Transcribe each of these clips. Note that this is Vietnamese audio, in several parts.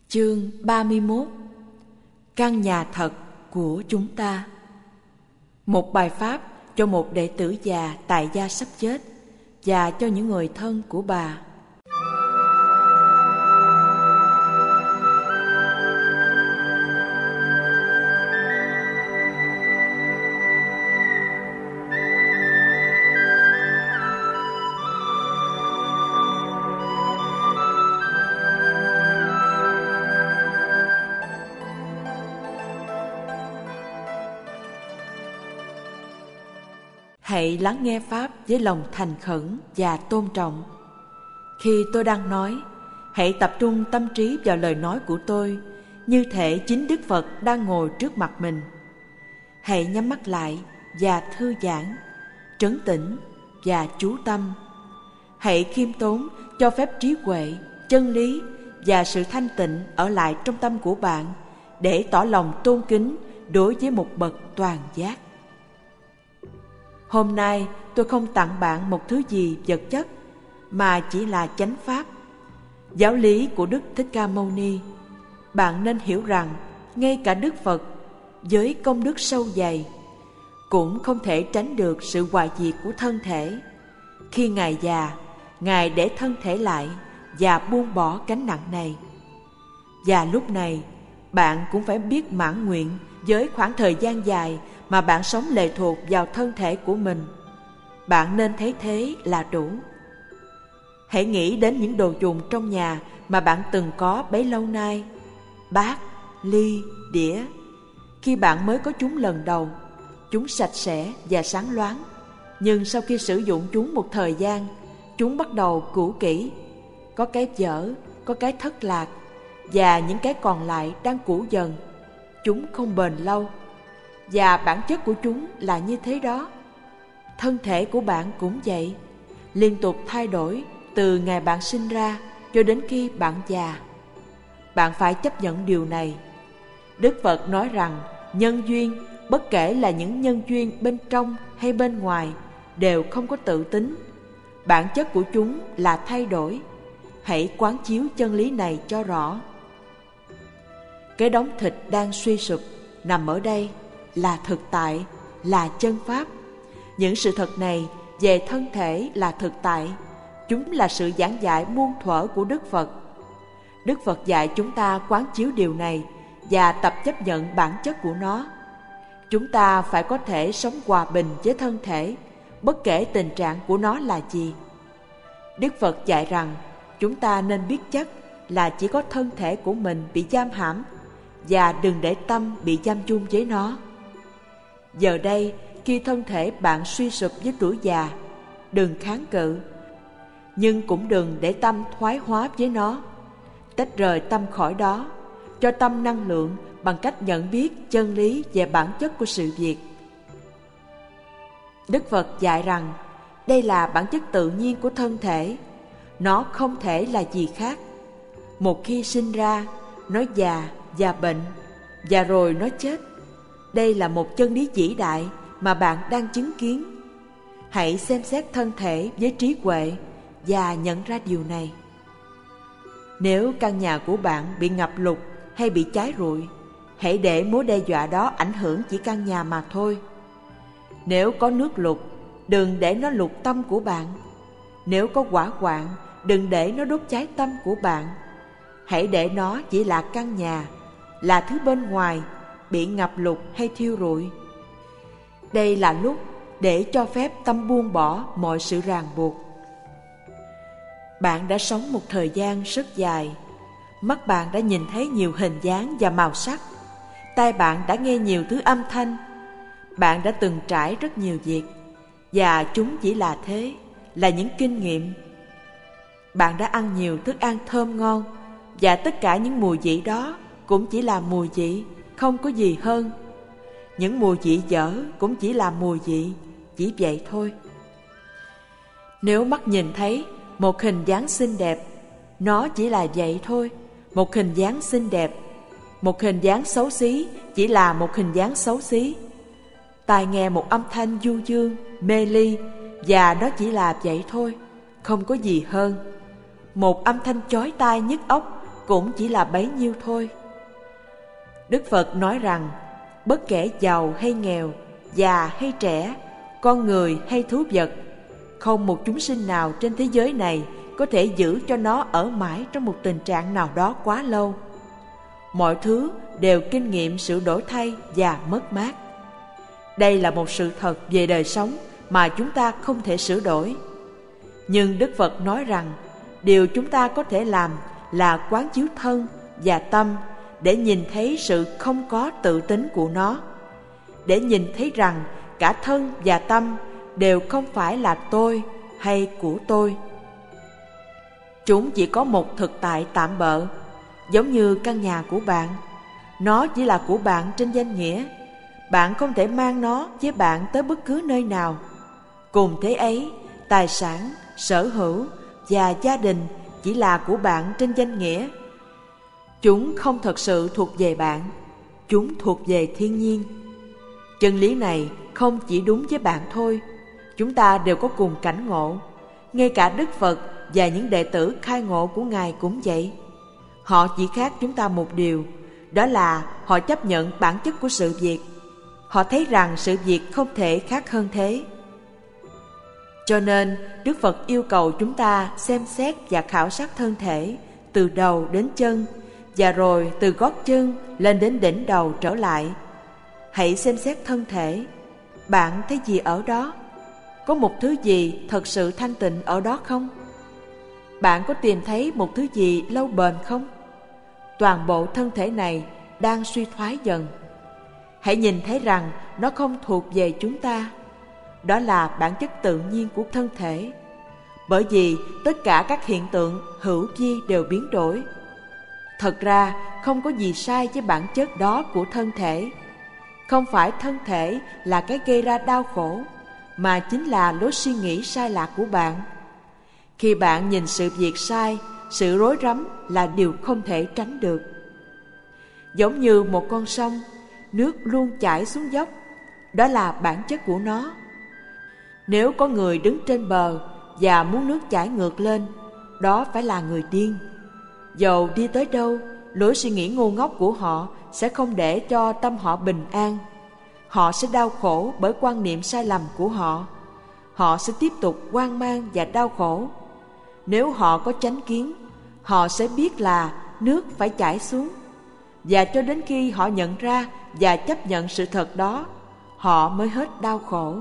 Chương 31. Căn nhà thật của chúng ta. Một bài pháp cho một đệ tử già tại gia sắp chết và cho những người thân của bà. Hãy lắng nghe Pháp với lòng thành khẩn và tôn trọng. Khi tôi đang nói, hãy tập trung tâm trí vào lời nói của tôi, như thể chính Đức Phật đang ngồi trước mặt mình. Hãy nhắm mắt lại và thư giãn, trấn tĩnh và chú tâm. Hãy khiêm tốn cho phép trí huệ, chân lý và sự thanh tịnh ở lại trong tâm của bạn để tỏ lòng tôn kính đối với một bậc toàn giác. Hôm nay tôi không tặng bạn một thứ gì vật chất, mà chỉ là chánh pháp, giáo lý của Đức Thích Ca Mâu Ni. Bạn nên hiểu rằng ngay cả Đức Phật với công đức sâu dày cũng không thể tránh được sự hoại diệt của thân thể. Khi Ngài già, Ngài để thân thể lại và buông bỏ gánh nặng này. Và lúc này, bạn cũng phải biết mãn nguyện với khoảng thời gian dài mà bạn sống lệ thuộc vào thân thể của mình. Bạn nên thấy thế là đủ. Hãy nghĩ đến những đồ dùng trong nhà mà bạn từng có bấy lâu nay: bát, ly, đĩa. Khi bạn mới có chúng lần đầu, chúng sạch sẽ và sáng loáng. Nhưng sau khi sử dụng chúng một thời gian, chúng bắt đầu cũ kỹ. Có cái dở, có cái thất lạc, và những cái còn lại đang cũ dần. Chúng không bền lâu. Và bản chất của chúng là như thế đó. Thân thể của bạn cũng vậy, liên tục thay đổi từ ngày bạn sinh ra cho đến khi bạn già. Bạn phải chấp nhận điều này. Đức Phật nói rằng nhân duyên, bất kể là những nhân duyên bên trong hay bên ngoài, đều không có tự tính. Bản chất của chúng là thay đổi. Hãy quán chiếu chân lý này cho rõ. Cái đống thịt đang suy sụp nằm ở đây là thực tại, là chân pháp. Những sự thật này về thân thể là thực tại. Chúng là sự giảng dạy muôn thuở của Đức Phật. Đức Phật dạy chúng ta quán chiếu điều này và tập chấp nhận bản chất của nó. Chúng ta phải có thể sống hòa bình với thân thể, bất kể tình trạng của nó là gì. Đức Phật dạy rằng chúng ta nên biết chắc là chỉ có thân thể của mình bị giam hãm, và đừng để tâm bị giam chung với nó. Giờ đây, khi thân thể bạn suy sụp với tuổi già, đừng kháng cự, nhưng cũng đừng để tâm thoái hóa với nó. Tách rời tâm khỏi đó, cho tâm năng lượng bằng cách nhận biết chân lý về bản chất của sự việc. Đức Phật dạy rằng đây là bản chất tự nhiên của thân thể. Nó không thể là gì khác. Một khi sinh ra, nó già và bệnh, và rồi nó chết. Đây là một chân lý vĩ đại mà bạn đang chứng kiến. Hãy xem xét thân thể với trí huệ và nhận ra điều này. Nếu căn nhà của bạn bị ngập lụt hay bị cháy rụi, hãy để mối đe dọa đó ảnh hưởng chỉ căn nhà mà thôi. Nếu có nước lụt, đừng để nó lụt tâm của bạn. Nếu có hỏa hoạn, đừng để nó đốt cháy tâm của bạn. Hãy để nó chỉ là căn nhà, là thứ bên ngoài bị ngập lụt hay thiêu rụi. Đây là lúc để cho phép tâm buông bỏ mọi sự ràng buộc. Bạn đã sống một thời gian rất dài. Mắt bạn đã nhìn thấy nhiều hình dáng và màu sắc. Tai bạn đã nghe nhiều thứ âm thanh. Bạn đã từng trải rất nhiều việc, và chúng chỉ là thế, là những kinh nghiệm. Bạn đã ăn nhiều thức ăn thơm ngon, và tất cả những mùi vị đó cũng chỉ là mùi vị, không có gì hơn. Những mùi vị dở cũng chỉ là mùi vị, chỉ vậy thôi. Nếu mắt nhìn thấy một hình dáng xinh đẹp, nó chỉ là vậy thôi, một hình dáng xinh đẹp. Một hình dáng xấu xí chỉ là một hình dáng xấu xí. Tai nghe một âm thanh du dương, mê ly, và nó chỉ là vậy thôi, không có gì hơn. Một âm thanh chói tai nhức óc cũng chỉ là bấy nhiêu thôi. Đức Phật nói rằng, bất kể giàu hay nghèo, già hay trẻ, con người hay thú vật, không một chúng sinh nào trên thế giới này có thể giữ cho nó ở mãi trong một tình trạng nào đó quá lâu. Mọi thứ đều kinh nghiệm sự đổi thay và mất mát. Đây là một sự thật về đời sống mà chúng ta không thể sửa đổi. Nhưng Đức Phật nói rằng, điều chúng ta có thể làm là quán chiếu thân và tâm để nhìn thấy sự không có tự tính của nó, để nhìn thấy rằng cả thân và tâm đều không phải là tôi hay của tôi. Chúng chỉ có một thực tại tạm bợ, giống như căn nhà của bạn. Nó chỉ là của bạn trên danh nghĩa. Bạn không thể mang nó với bạn tới bất cứ nơi nào. Cùng thế ấy, tài sản, sở hữu và gia đình chỉ là của bạn trên danh nghĩa. Chúng không thật sự thuộc về bạn, chúng thuộc về thiên nhiên. Chân lý này không chỉ đúng với bạn thôi, chúng ta đều có cùng cảnh ngộ. Ngay cả Đức Phật và những đệ tử khai ngộ của Ngài cũng vậy. Họ chỉ khác chúng ta một điều, đó là họ chấp nhận bản chất của sự việc. Họ thấy rằng sự việc không thể khác hơn thế. Cho nên Đức Phật yêu cầu chúng ta xem xét và khảo sát thân thể từ đầu đến chân, và rồi từ gót chân lên đến đỉnh đầu trở lại. Hãy xem xét thân thể. Bạn thấy gì ở đó? Có một thứ gì thật sự thanh tịnh ở đó không? Bạn có tìm thấy một thứ gì lâu bền không? Toàn bộ thân thể này đang suy thoái dần. Hãy nhìn thấy rằng nó không thuộc về chúng ta. Đó là bản chất tự nhiên của thân thể. Bởi vì tất cả các hiện tượng hữu vi đều biến đổi. Thật ra không có gì sai với bản chất đó của thân thể. Không phải thân thể là cái gây ra đau khổ, mà chính là lối suy nghĩ sai lạc của bạn. Khi bạn nhìn sự việc sai, sự rối rắm là điều không thể tránh được. Giống như một con sông, nước luôn chảy xuống dốc, đó là bản chất của nó. Nếu có người đứng trên bờ và muốn nước chảy ngược lên, đó phải là người điên. Dầu đi tới đâu, lối suy nghĩ ngu ngốc của họ sẽ không để cho tâm họ bình an. Họ sẽ đau khổ bởi quan niệm sai lầm của họ. Họ sẽ tiếp tục hoang mang và đau khổ. Nếu họ có chánh kiến, họ sẽ biết là nước phải chảy xuống. Và cho đến khi họ nhận ra và chấp nhận sự thật đó, họ mới hết đau khổ.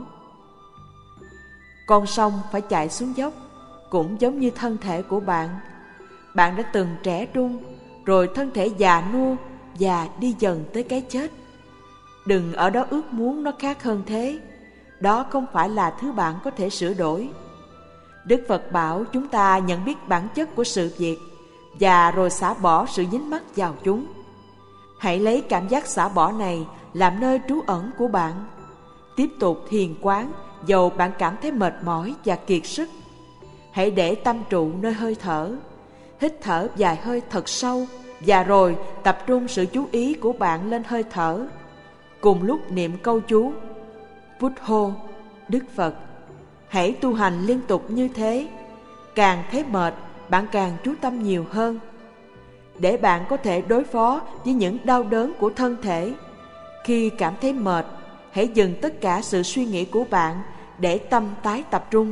Con sông phải chạy xuống dốc, cũng giống như thân thể của bạn. Bạn đã từng trẻ trung, rồi thân thể già nua và đi dần tới cái chết. Đừng ở đó ước muốn nó khác hơn thế. Đó không phải là thứ bạn có thể sửa đổi. Đức Phật bảo chúng ta nhận biết bản chất của sự việc và rồi xả bỏ sự dính mắc vào chúng. Hãy lấy cảm giác xả bỏ này làm nơi trú ẩn của bạn. Tiếp tục thiền quán dầu bạn cảm thấy mệt mỏi và kiệt sức. Hãy để tâm trụ nơi hơi thở. Hít thở vài hơi thật sâu và rồi tập trung sự chú ý của bạn lên hơi thở. Cùng lúc niệm câu chú Buddho, Đức Phật. Hãy tu hành liên tục như thế. Càng thấy mệt, bạn càng chú tâm nhiều hơn. Để bạn có thể đối phó với những đau đớn của thân thể, khi cảm thấy mệt, hãy dừng tất cả sự suy nghĩ của bạn để tâm tái tập trung.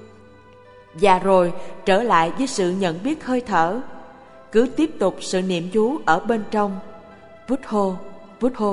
Và rồi trở lại với sự nhận biết hơi thở. Cứ tiếp tục sự niệm chú ở bên trong. Buddho, Buddho.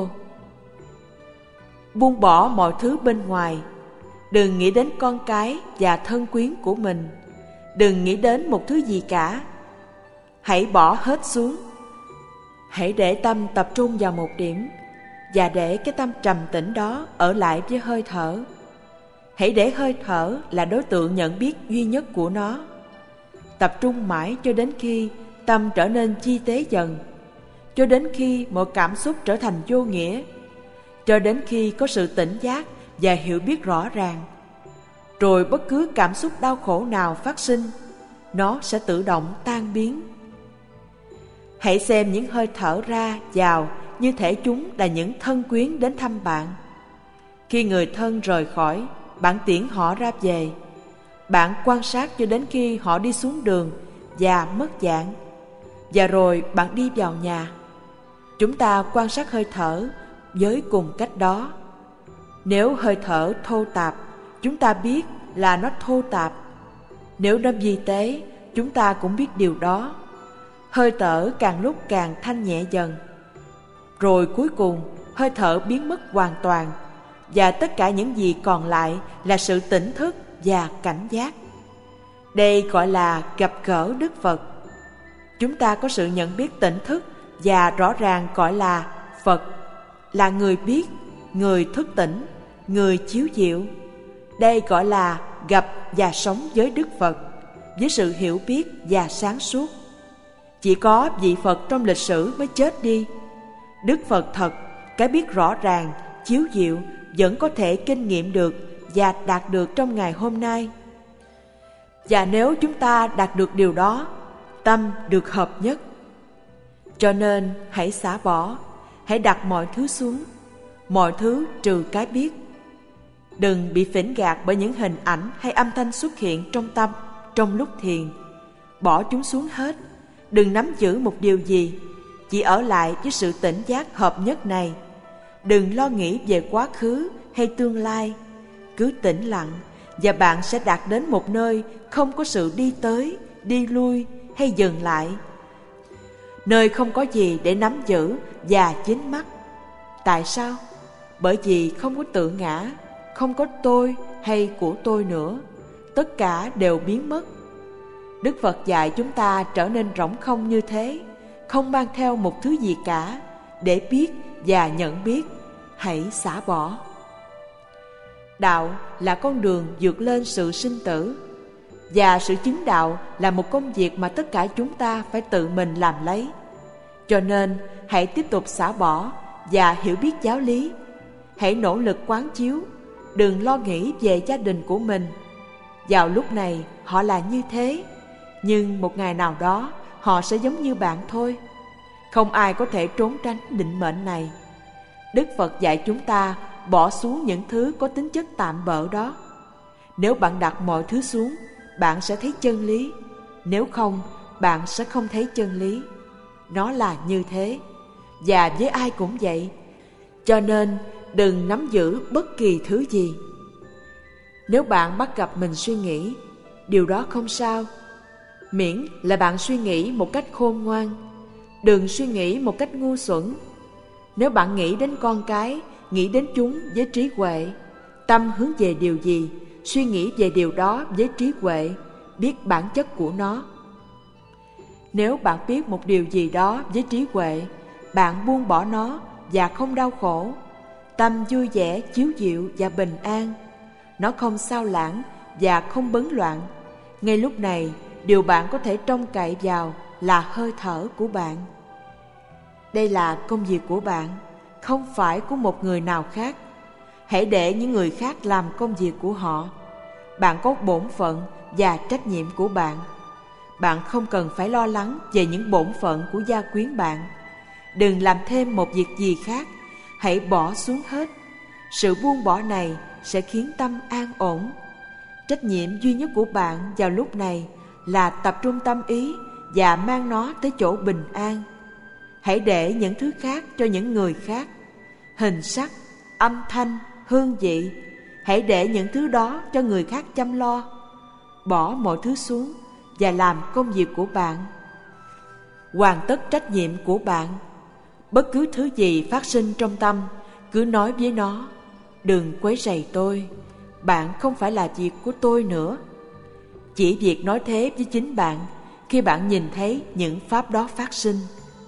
Buông bỏ mọi thứ bên ngoài. Đừng nghĩ đến con cái và thân quyến của mình. Đừng nghĩ đến một thứ gì cả. Hãy bỏ hết xuống. Hãy để tâm tập trung vào một điểm, và để cái tâm trầm tĩnh đó ở lại với hơi thở. Hãy để hơi thở là đối tượng nhận biết duy nhất của nó. Tập trung mãi cho đến khi tâm trở nên chi tế dần, cho đến khi mọi cảm xúc trở thành vô nghĩa, cho đến khi có sự tỉnh giác và hiểu biết rõ ràng. Rồi bất cứ cảm xúc đau khổ nào phát sinh, nó sẽ tự động tan biến. Hãy xem những hơi thở ra vào như thể chúng là những thân quyến đến thăm bạn. Khi người thân rời khỏi, bạn tiễn họ ra về. Bạn quan sát cho đến khi họ đi xuống đường và mất dạng. và rồi bạn đi vào nhà. Chúng ta quan sát hơi thở với cùng cách đó. Nếu hơi thở thô tạp, chúng ta biết là nó thô tạp. Nếu nó vi tế, chúng ta cũng biết điều đó. Hơi thở càng lúc càng thanh nhẹ dần. Rồi cuối cùng, hơi thở biến mất hoàn toàn, và tất cả những gì còn lại là sự tỉnh thức và cảnh giác. Đây gọi là gặp gỡ Đức Phật. Chúng ta có sự nhận biết tỉnh thức và rõ ràng gọi là Phật, là người biết, người thức tỉnh, người chiếu diệu. Đây gọi là gặp và sống với Đức Phật, với sự hiểu biết và sáng suốt. Chỉ có vị Phật trong lịch sử mới chết đi. Đức Phật thật, cái biết rõ ràng, chiếu diệu vẫn có thể kinh nghiệm được và đạt được trong ngày hôm nay. Và nếu chúng ta đạt được điều đó, tâm được hợp nhất. Cho nên hãy xả bỏ, hãy đặt mọi thứ xuống, mọi thứ trừ cái biết. Đừng bị phỉnh gạt bởi những hình ảnh hay âm thanh xuất hiện trong tâm trong lúc thiền. Bỏ chúng xuống hết, đừng nắm giữ một điều gì, chỉ ở lại với sự tỉnh giác hợp nhất này. Đừng lo nghĩ về quá khứ hay tương lai, cứ tĩnh lặng và bạn sẽ đạt đến một nơi không có sự đi tới, đi lui hay dừng lại. Nơi không có gì để nắm giữ và dính mắc. Tại sao? Bởi vì không có tự ngã, không có tôi hay của tôi nữa. Tất cả đều biến mất. Đức Phật dạy chúng ta trở nên rỗng không như thế, không mang theo một thứ gì cả, để biết và nhận biết. Hãy xả bỏ. Đạo là con đường vượt lên sự sinh tử, và sự chứng đạo là một công việc mà tất cả chúng ta phải tự mình làm lấy. Cho nên hãy tiếp tục xả bỏ và hiểu biết giáo lý. Hãy nỗ lực quán chiếu, đừng lo nghĩ về gia đình của mình. Vào lúc này họ là như thế, nhưng một ngày nào đó họ sẽ giống như bạn thôi. Không ai có thể trốn tránh định mệnh này. Đức Phật dạy chúng ta bỏ xuống những thứ có tính chất tạm bợ đó. Nếu bạn đặt mọi thứ xuống, bạn sẽ thấy chân lý. Nếu không, bạn sẽ không thấy chân lý. Nó là như thế, và với ai cũng vậy. Cho nên đừng nắm giữ bất kỳ thứ gì. Nếu bạn bắt gặp mình suy nghĩ, điều đó không sao, miễn là bạn suy nghĩ một cách khôn ngoan. Đừng suy nghĩ một cách ngu xuẩn. Nếu bạn nghĩ đến con cái, nghĩ đến chúng với trí huệ, tâm hướng về điều gì, suy nghĩ về điều đó với trí huệ, biết bản chất của nó. Nếu bạn biết một điều gì đó với trí huệ, bạn buông bỏ nó và không đau khổ. Tâm vui vẻ, chiếu diệu và bình an. Nó không sao lãng và không bấn loạn. Ngay lúc này, điều bạn có thể trông cậy vào là hơi thở của bạn. Đây là công việc của bạn, không phải của một người nào khác. Hãy để những người khác làm công việc của họ. Bạn có bổn phận và trách nhiệm của bạn. Bạn không cần phải lo lắng về những bổn phận của gia quyến bạn. Đừng làm thêm một việc gì khác. Hãy bỏ xuống hết. Sự buông bỏ này sẽ khiến tâm an ổn. Trách nhiệm duy nhất của bạn vào lúc này là tập trung tâm ý và mang nó tới chỗ bình an. Hãy để những thứ khác cho những người khác. Hình sắc, âm thanh, hương vị, hãy để những thứ đó cho người khác chăm lo. Bỏ mọi thứ xuống và làm công việc của bạn. Hoàn tất trách nhiệm của bạn. Bất cứ thứ gì phát sinh trong tâm, cứ nói với nó: đừng quấy rầy tôi, bạn không phải là việc của tôi nữa. Chỉ việc nói thế với chính bạn khi bạn nhìn thấy những pháp đó phát sinh.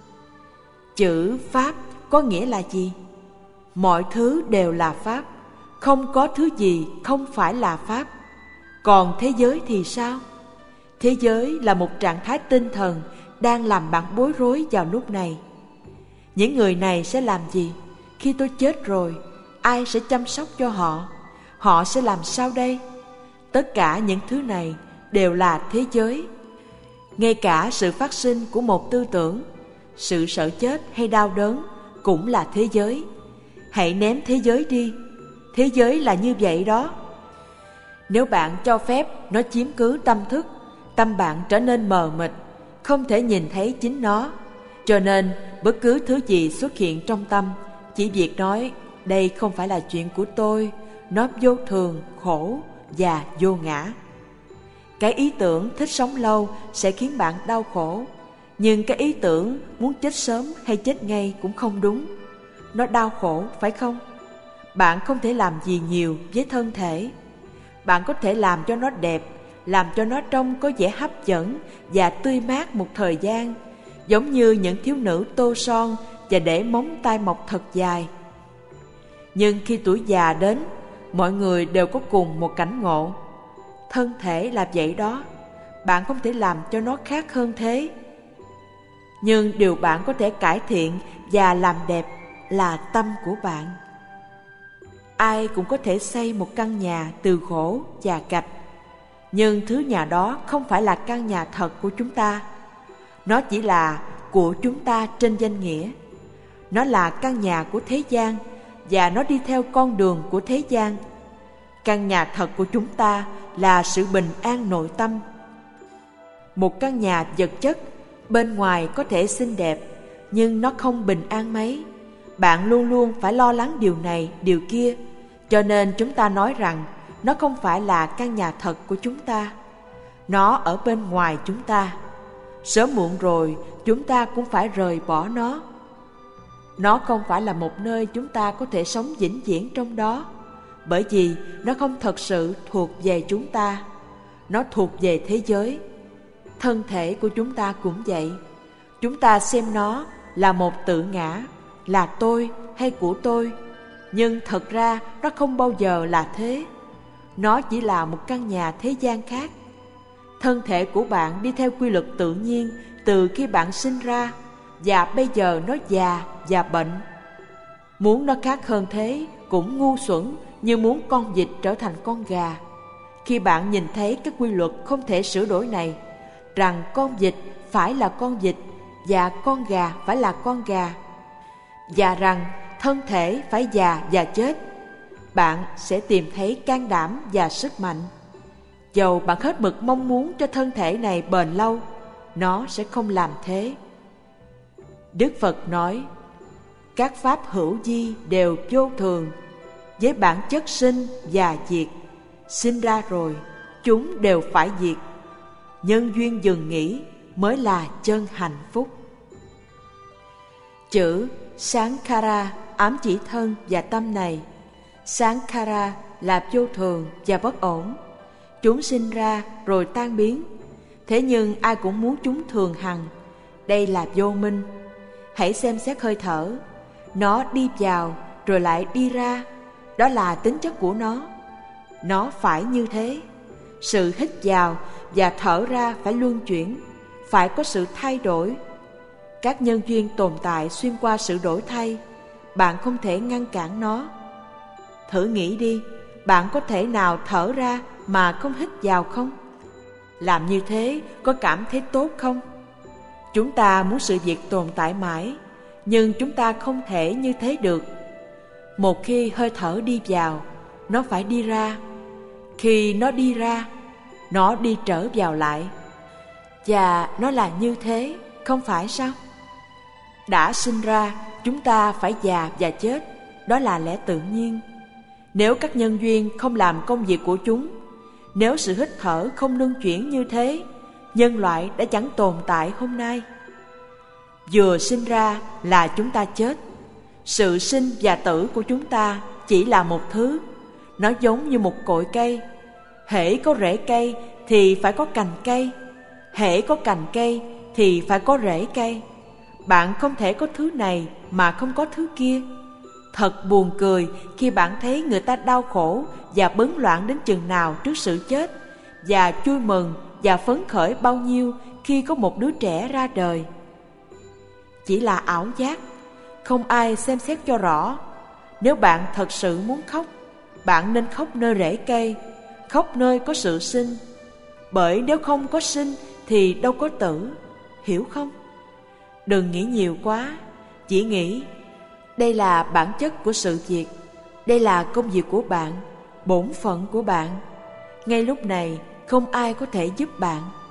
Chữ pháp có nghĩa là gì? Mọi thứ đều là pháp, không có thứ gì không phải là pháp. Còn thế giới thì sao? Thế giới là một trạng thái tinh thần đang làm bạn bối rối vào lúc này. Những người này sẽ làm gì? Khi tôi chết rồi, ai sẽ chăm sóc cho họ? Họ sẽ làm sao đây? Tất cả những thứ này đều là thế giới. Ngay cả sự phát sinh của một tư tưởng, sự sợ chết hay đau đớn cũng là thế giới. Hãy ném thế giới đi. Thế giới là như vậy đó. Nếu bạn cho phép nó chiếm cứ tâm thức, tâm bạn trở nên mờ mịt, không thể nhìn thấy chính nó. Cho nên bất cứ thứ gì xuất hiện trong tâm, chỉ việc nói đây không phải là chuyện của tôi, nó vô thường, khổ và vô ngã. Cái ý tưởng thích sống lâu sẽ khiến bạn đau khổ, nhưng cái ý tưởng muốn chết sớm hay chết ngay cũng không đúng. Nó đau khổ, phải không? Bạn không thể làm gì nhiều với thân thể. Bạn có thể làm cho nó đẹp, làm cho nó trông có vẻ hấp dẫn và tươi mát một thời gian, giống như những thiếu nữ tô son và để móng tay mọc thật dài. Nhưng khi tuổi già đến, mọi người đều có cùng một cảnh ngộ. Thân thể là vậy đó, bạn không thể làm cho nó khác hơn thế. Nhưng điều bạn có thể cải thiện và làm đẹp là tâm của bạn. Ai cũng có thể xây một căn nhà từ gỗ và gạch, nhưng thứ nhà đó không phải là căn nhà thật của chúng ta. Nó chỉ là của chúng ta trên danh nghĩa. Nó là căn nhà của thế gian và nó đi theo con đường của thế gian. Căn nhà thật của chúng ta là sự bình an nội tâm. Một căn nhà vật chất bên ngoài có thể xinh đẹp, nhưng nó không bình an mấy. Bạn luôn luôn phải lo lắng điều này, điều kia. Cho nên chúng ta nói rằng nó không phải là căn nhà thật của chúng ta. Nó ở bên ngoài chúng ta. Sớm muộn rồi chúng ta cũng phải rời bỏ nó. Nó không phải là một nơi chúng ta có thể sống vĩnh viễn trong đó, bởi vì nó không thật sự thuộc về chúng ta. Nó thuộc về thế giới. Thân thể của chúng ta cũng vậy. Chúng ta xem nó là một tự ngã, là tôi hay của tôi, nhưng thật ra nó không bao giờ là thế. Nó chỉ là một căn nhà thế gian khác. Thân thể của bạn đi theo quy luật tự nhiên từ khi bạn sinh ra, và bây giờ nó già và bệnh. Muốn nó khác hơn thế cũng ngu xuẩn như muốn con vịt trở thành con gà. Khi bạn nhìn thấy cái quy luật không thể sửa đổi này, rằng con vịt phải là con vịt và con gà phải là con gà, và rằng thân thể phải già và chết, bạn sẽ tìm thấy can đảm và sức mạnh. Dầu bạn hết mực mong muốn cho thân thể này bền lâu, nó sẽ không làm thế. Đức Phật nói, các pháp hữu vi đều vô thường, với bản chất sinh và diệt. Sinh ra rồi, chúng đều phải diệt. Nhân duyên dừng nghỉ mới là chân hạnh phúc. Chữ Sankhara ám chỉ thân và tâm này. Sankhara là vô thường và bất ổn. Chúng sinh ra rồi tan biến. Thế nhưng ai cũng muốn chúng thường hằng. Đây là vô minh. Hãy xem xét hơi thở. Nó đi vào rồi lại đi ra. Đó là tính chất của nó. Nó phải như thế. Sự hít vào và thở ra phải luân chuyển, phải có sự thay đổi. Các nhân duyên tồn tại xuyên qua sự đổi thay. Bạn không thể ngăn cản nó. Thử nghĩ đi, bạn có thể nào thở ra mà không hít vào không? Làm như thế có cảm thấy tốt không? Chúng ta muốn sự việc tồn tại mãi, nhưng chúng ta không thể như thế được. Một khi hơi thở đi vào, nó phải đi ra. Khi nó đi ra, nó đi trở vào lại. Và nó là như thế, không phải sao? Đã sinh ra, chúng ta phải già và chết. Đó là lẽ tự nhiên. Nếu các nhân duyên không làm công việc của chúng, nếu sự hít thở không luân chuyển như thế, nhân loại đã chẳng tồn tại hôm nay. Vừa sinh ra là chúng ta chết. Sự sinh và tử của chúng ta chỉ là một thứ. Nó giống như một cội cây. Hễ có rễ cây thì phải có cành cây. Hễ có cành cây thì phải có rễ cây. Bạn không thể có thứ này mà không có thứ kia. Thật buồn cười khi bạn thấy người ta đau khổ và bấn loạn đến chừng nào trước sự chết, và vui mừng và phấn khởi bao nhiêu khi có một đứa trẻ ra đời. Chỉ là ảo giác, không ai xem xét cho rõ. Nếu bạn thật sự muốn khóc, bạn nên khóc nơi rễ cây, khóc nơi có sự sinh. Bởi nếu không có sinh thì đâu có tử, hiểu không? Đừng nghĩ nhiều quá, chỉ nghĩ đây là bản chất của sự việc, đây là công việc của bạn, bổn phận của bạn. Ngay lúc này không ai có thể giúp bạn.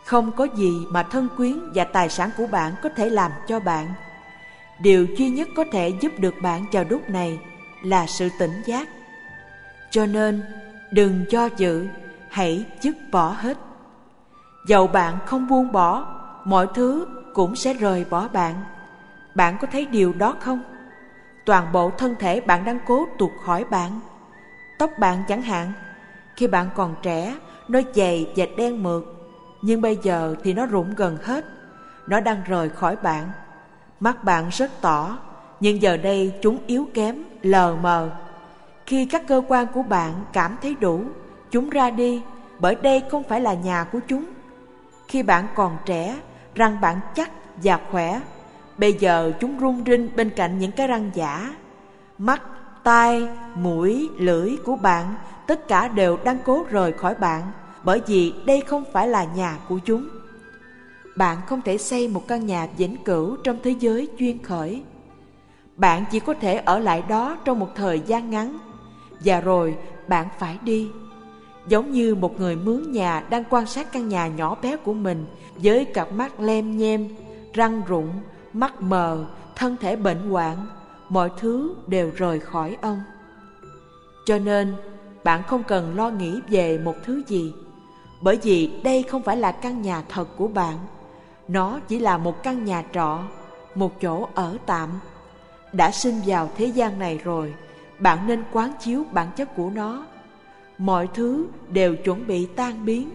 Không có gì mà thân quyến và tài sản của bạn có thể làm cho bạn. Điều duy nhất có thể giúp được bạn vào lúc này là sự tỉnh giác. Cho nên, đừng do dự, hãy dứt bỏ hết. Dầu bạn không buông bỏ, mọi thứ cũng sẽ rời bỏ bạn. Bạn có thấy điều đó không? Toàn bộ thân thể bạn đang cố tuột khỏi bạn. Tóc bạn chẳng hạn, khi bạn còn trẻ, nó dày và đen mượt, nhưng bây giờ thì nó rụng gần hết. Nó đang rời khỏi bạn. Mắt bạn rất tỏ, nhưng giờ đây chúng yếu kém, lờ mờ. Khi các cơ quan của bạn cảm thấy đủ, chúng ra đi, bởi đây không phải là nhà của chúng. Khi bạn còn trẻ, răng bạn chắc và khỏe. Bây giờ chúng rung rinh bên cạnh những cái răng giả. Mắt, tai, mũi, lưỡi của bạn tất cả đều đang cố rời khỏi bạn, bởi vì đây không phải là nhà của chúng. Bạn không thể xây một căn nhà vĩnh cửu trong thế giới duyên khởi. Bạn chỉ có thể ở lại đó trong một thời gian ngắn, và rồi bạn phải đi. Giống như một người mướn nhà đang quan sát căn nhà nhỏ bé của mình với cặp mắt lem nhem, răng rụng, mắt mờ, thân thể bệnh hoạn, mọi thứ đều rời khỏi ông. Cho nên, bạn không cần lo nghĩ về một thứ gì, bởi vì đây không phải là căn nhà thật của bạn. Nó chỉ là một căn nhà trọ, một chỗ ở tạm. Đã sinh vào thế gian này rồi, bạn nên quán chiếu bản chất của nó. Mọi thứ đều chuẩn bị tan biến.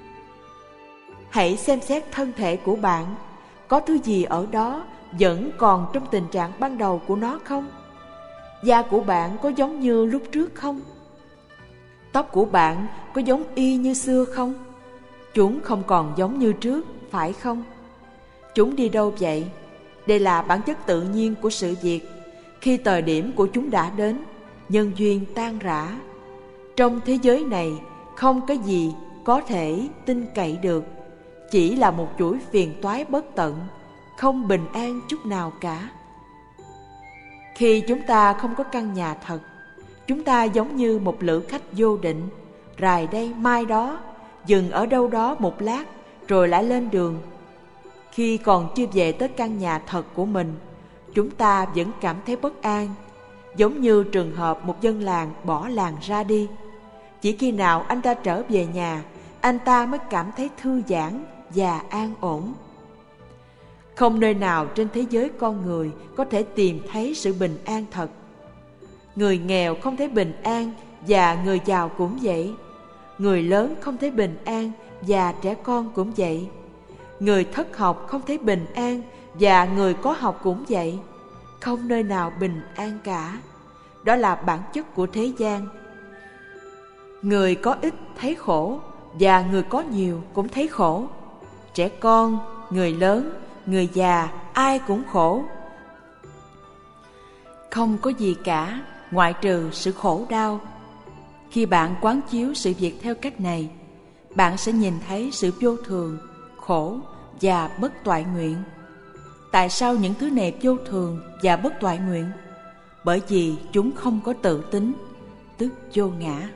Hãy xem xét thân thể của bạn. Có thứ gì ở đó vẫn còn trong tình trạng ban đầu của nó không? Da của bạn có giống như lúc trước không? Tóc của bạn có giống y như xưa không? Chúng không còn giống như trước, phải không? Chúng đi đâu vậy? Đây là bản chất tự nhiên của sự việc. Khi thời điểm của chúng đã đến, nhân duyên tan rã. Trong thế giới này, không cái gì có thể tin cậy được. Chỉ là một chuỗi phiền toái bất tận, không bình an chút nào cả. Khi chúng ta không có căn nhà thật, chúng ta giống như một lữ khách vô định, rày đây mai đó, dừng ở đâu đó một lát, rồi lại lên đường. Khi còn chưa về tới căn nhà thật của mình, chúng ta vẫn cảm thấy bất an, giống như trường hợp một dân làng bỏ làng ra đi. Chỉ khi nào anh ta trở về nhà, anh ta mới cảm thấy thư giãn và an ổn. Không nơi nào trên thế giới con người có thể tìm thấy sự bình an thật. Người nghèo không thấy bình an và người giàu cũng vậy. Người lớn không thấy bình an và trẻ con cũng vậy. Người thất học không thấy bình an và người có học cũng vậy. Không nơi nào bình an cả. Đó là bản chất của thế gian. Người có ít thấy khổ và người có nhiều cũng thấy khổ. Trẻ con, người lớn, người già, ai cũng khổ. Không có gì cả ngoại trừ sự khổ đau. Khi bạn quán chiếu sự việc theo cách này, bạn sẽ nhìn thấy sự vô thường, khổ và bất toại nguyện. Tại sao những thứ này vô thường và bất toại nguyện? Bởi vì chúng không có tự tính, tức vô ngã.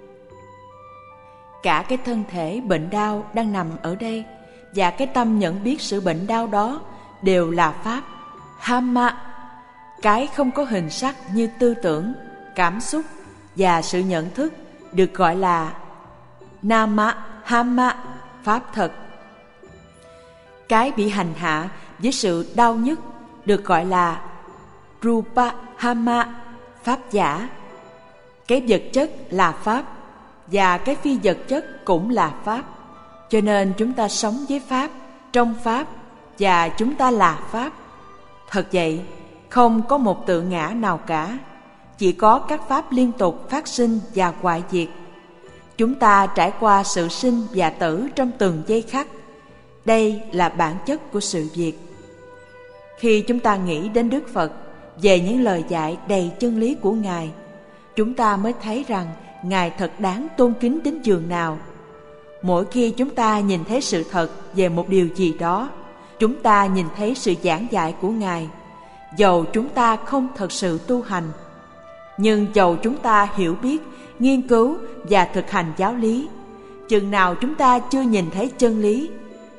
Cả cái thân thể bệnh đau đang nằm ở đây và cái tâm nhận biết sự bệnh đau đó đều là pháp Hamma. Cái không có hình sắc như tư tưởng, cảm xúc và sự nhận thức được gọi là Nama Hamma, pháp thật. Cái bị hành hạ với sự đau nhức được gọi là Rupa Hamma, pháp giả. Cái vật chất là pháp và cái phi vật chất cũng là pháp. Cho nên chúng ta sống với pháp, trong pháp và chúng ta là pháp. Thật vậy, không có một tự ngã nào cả. Chỉ có các pháp liên tục phát sinh và hoại diệt. Chúng ta trải qua sự sinh và tử trong từng giây khắc. Đây là bản chất của sự việc. Khi chúng ta nghĩ đến Đức Phật, về những lời dạy đầy chân lý của Ngài, chúng ta mới thấy rằng Ngài thật đáng tôn kính đến giường nào. Mỗi khi chúng ta nhìn thấy sự thật về một điều gì đó, chúng ta nhìn thấy sự giảng dạy của Ngài. Dầu chúng ta không thật sự tu hành, nhưng dầu chúng ta hiểu biết, nghiên cứu và thực hành giáo lý, chừng nào chúng ta chưa nhìn thấy chân lý,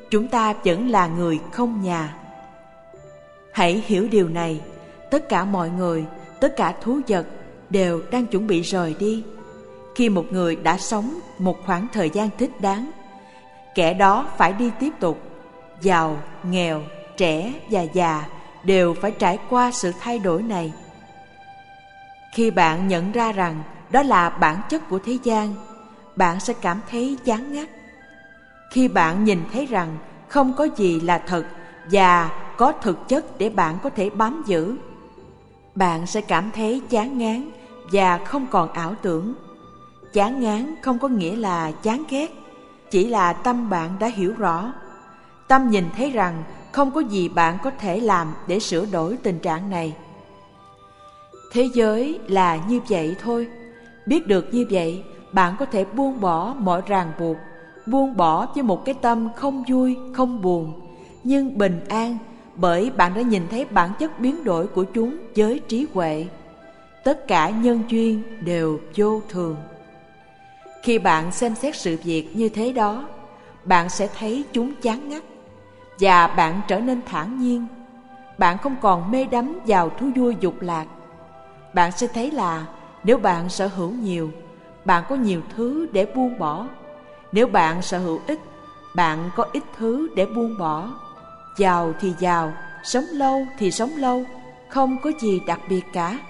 chúng ta vẫn là người không nhà. Hãy hiểu điều này, tất cả mọi người, tất cả thú vật đều đang chuẩn bị rời đi. Khi một người đã sống một khoảng thời gian thích đáng, kẻ đó phải đi tiếp tục. Giàu, nghèo, trẻ và già đều phải trải qua sự thay đổi này. Khi bạn nhận ra rằng đó là bản chất của thế gian, bạn sẽ cảm thấy chán ngắt. Khi bạn nhìn thấy rằng không có gì là thật và có thực chất để bạn có thể bám giữ, bạn sẽ cảm thấy chán ngán và không còn ảo tưởng. Chán ngán không có nghĩa là chán ghét, chỉ là tâm bạn đã hiểu rõ. Tâm nhìn thấy rằng không có gì bạn có thể làm để sửa đổi tình trạng này. Thế giới là như vậy thôi. Biết được như vậy, bạn có thể buông bỏ mọi ràng buộc, buông bỏ với một cái tâm không vui, không buồn, nhưng bình an, bởi bạn đã nhìn thấy bản chất biến đổi của chúng với trí huệ. Tất cả nhân duyên đều vô thường. Khi bạn xem xét sự việc như thế đó, bạn sẽ thấy chúng chán ngắt, và bạn trở nên thản nhiên. Bạn không còn mê đắm vào thú vui dục lạc. Bạn sẽ thấy là nếu bạn sở hữu nhiều, bạn có nhiều thứ để buông bỏ. Nếu bạn sở hữu ít, bạn có ít thứ để buông bỏ. Giàu thì giàu, sống lâu thì sống lâu, không có gì đặc biệt cả.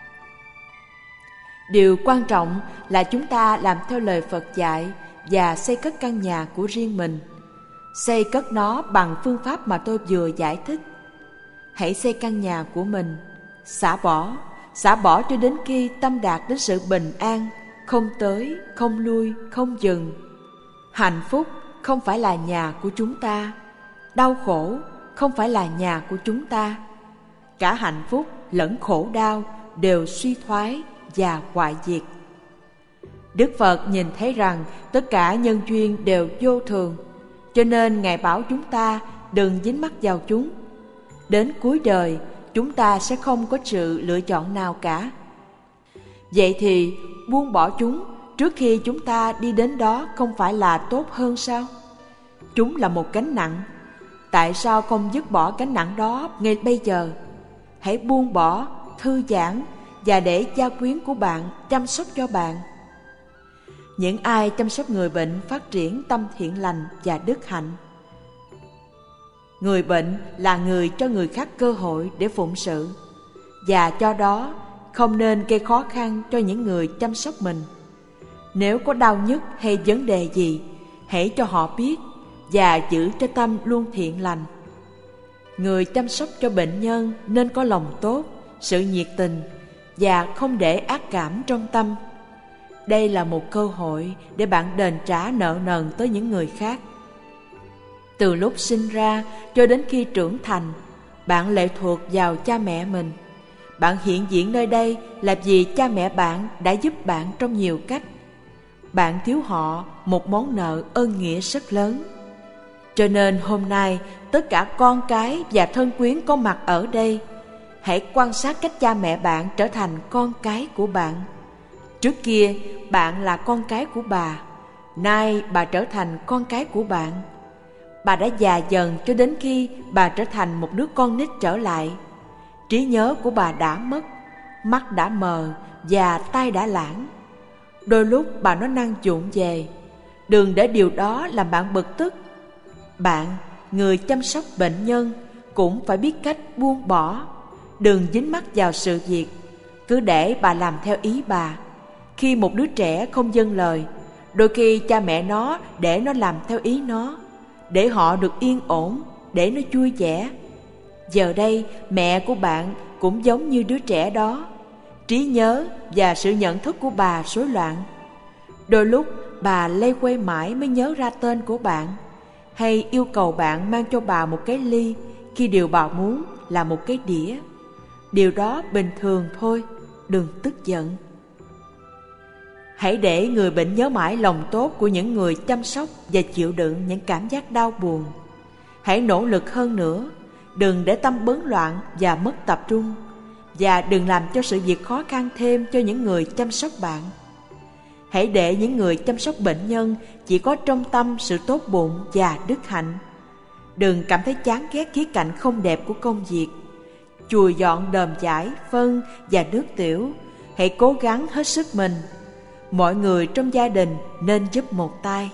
Điều quan trọng là chúng ta làm theo lời Phật dạy và xây cất căn nhà của riêng mình. Xây cất nó bằng phương pháp mà tôi vừa giải thích. Hãy xây căn nhà của mình, xả bỏ cho đến khi tâm đạt đến sự bình an, không tới, không lui, không dừng. Hạnh phúc không phải là nhà của chúng ta, đau khổ không phải là nhà của chúng ta. Cả hạnh phúc lẫn khổ đau đều suy thoái và hoại diệt. Đức Phật nhìn thấy rằng tất cả nhân duyên đều vô thường, cho nên Ngài bảo chúng ta đừng dính mắc vào chúng. Đến cuối đời, chúng ta sẽ không có sự lựa chọn nào cả. Vậy thì buông bỏ chúng trước khi chúng ta đi đến đó không phải là tốt hơn sao? Chúng là một gánh nặng. Tại sao không dứt bỏ gánh nặng đó ngay bây giờ? Hãy buông bỏ, thư giãn và để gia quyến của bạn chăm sóc cho bạn. Những ai chăm sóc người bệnh phát triển tâm thiện lành và đức hạnh. Người bệnh là người cho người khác cơ hội để phụng sự, và do đó không nên gây khó khăn cho những người chăm sóc mình. Nếu có đau nhức hay vấn đề gì, hãy cho họ biết và giữ cho tâm luôn thiện lành. Người chăm sóc cho bệnh nhân nên có lòng tốt, sự nhiệt tình và không để ác cảm trong tâm. Đây là một cơ hội để bạn đền trả nợ nần tới những người khác. Từ lúc sinh ra cho đến khi trưởng thành, bạn lệ thuộc vào cha mẹ mình. Bạn hiện diện nơi đây là vì cha mẹ bạn đã giúp bạn trong nhiều cách. Bạn thiếu họ một món nợ ơn nghĩa rất lớn. Cho nên hôm nay, tất cả con cái và thân quyến có mặt ở đây, hãy quan sát cách cha mẹ bạn trở thành con cái của bạn. Trước kia, bạn là con cái của bà. Nay bà trở thành con cái của bạn. Bà đã già dần cho đến khi bà trở thành một đứa con nít trở lại. Trí nhớ của bà đã mất, mắt đã mờ và tai đã lãng. Đôi lúc bà nói năng vụng về. Đừng để điều đó làm bạn bực tức. Bạn, người chăm sóc bệnh nhân, cũng phải biết cách buông bỏ. Đừng dính mắc vào sự việc. Cứ để bà làm theo ý bà. Khi một đứa trẻ không vâng lời, đôi khi cha mẹ nó để nó làm theo ý nó, để họ được yên ổn, để nó vui vẻ. Giờ đây mẹ của bạn cũng giống như đứa trẻ đó. Trí nhớ và sự nhận thức của bà rối loạn. Đôi lúc bà lây quay mãi mới nhớ ra tên của bạn, hay yêu cầu bạn mang cho bà một cái ly khi điều bà muốn là một cái đĩa. Điều đó bình thường thôi, đừng tức giận. Hãy để người bệnh nhớ mãi lòng tốt của những người chăm sóc và chịu đựng những cảm giác đau buồn. Hãy nỗ lực hơn nữa, đừng để tâm bấn loạn và mất tập trung, và đừng làm cho sự việc khó khăn thêm cho những người chăm sóc bạn. Hãy để những người chăm sóc bệnh nhân chỉ có trong tâm sự tốt bụng và đức hạnh. Đừng cảm thấy chán ghét khía cạnh không đẹp của công việc. Chùi dọn đờm chải, phân và nước tiểu. Hãy cố gắng hết sức mình. Mọi người trong gia đình nên giúp một tay.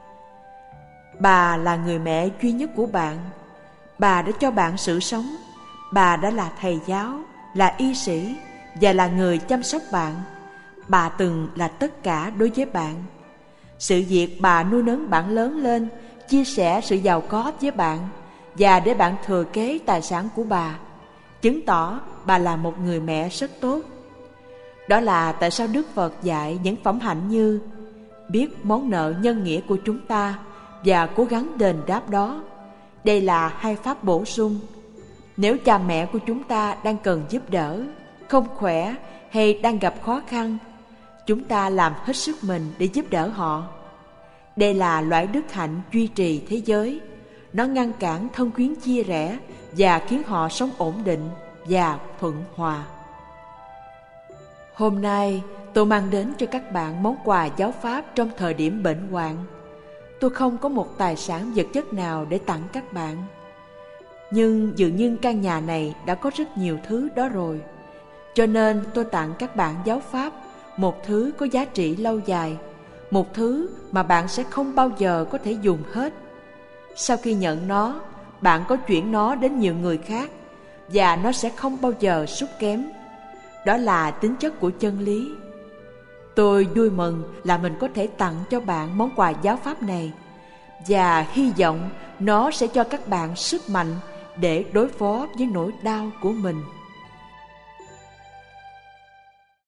Bà là người mẹ duy nhất của bạn. Bà đã cho bạn sự sống. Bà đã là thầy giáo, là y sĩ và là người chăm sóc bạn. Bà từng là tất cả đối với bạn. Sự việc bà nuôi nấng bạn lớn lên, chia sẻ sự giàu có với bạn và để bạn thừa kế tài sản của bà, chứng tỏ bà là một người mẹ rất tốt. Đó là tại sao Đức Phật dạy những phẩm hạnh như biết món nợ nhân nghĩa của chúng ta và cố gắng đền đáp đó. Đây là hai pháp bổ sung. Nếu cha mẹ của chúng ta đang cần giúp đỡ, không khỏe hay đang gặp khó khăn, chúng ta làm hết sức mình để giúp đỡ họ. Đây là loại đức hạnh duy trì thế giới. Nó ngăn cản thân quyến chia rẽ và khiến họ sống ổn định và thuận hòa. Hôm nay tôi mang đến cho các bạn món quà giáo pháp trong thời điểm bệnh hoạn. Tôi không có một tài sản vật chất nào để tặng các bạn, nhưng dường như căn nhà này đã có rất nhiều thứ đó rồi. Cho nên tôi tặng các bạn giáo pháp, một thứ có giá trị lâu dài, một thứ mà bạn sẽ không bao giờ có thể dùng hết. Sau khi nhận nó, bạn có chuyển nó đến nhiều người khác và nó sẽ không bao giờ sút kém. Đó là tính chất của chân lý. Tôi vui mừng là mình có thể tặng cho bạn món quà giáo pháp này và hy vọng nó sẽ cho các bạn sức mạnh để đối phó với nỗi đau của mình.